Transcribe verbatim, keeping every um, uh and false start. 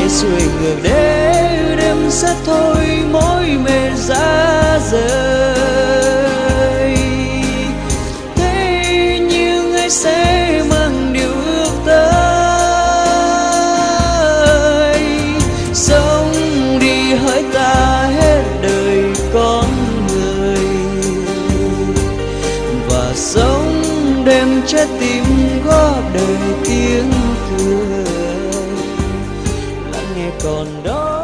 hãy xuôi ngược để đêm sẽ thôi mối mệt giá rời. Thế nhưng ai sẽ mang điều ước tới, sống đi hỡi ta hết đời con người, và sống đêm trái tim góp đời tiếng cười lắng nghe còn đó.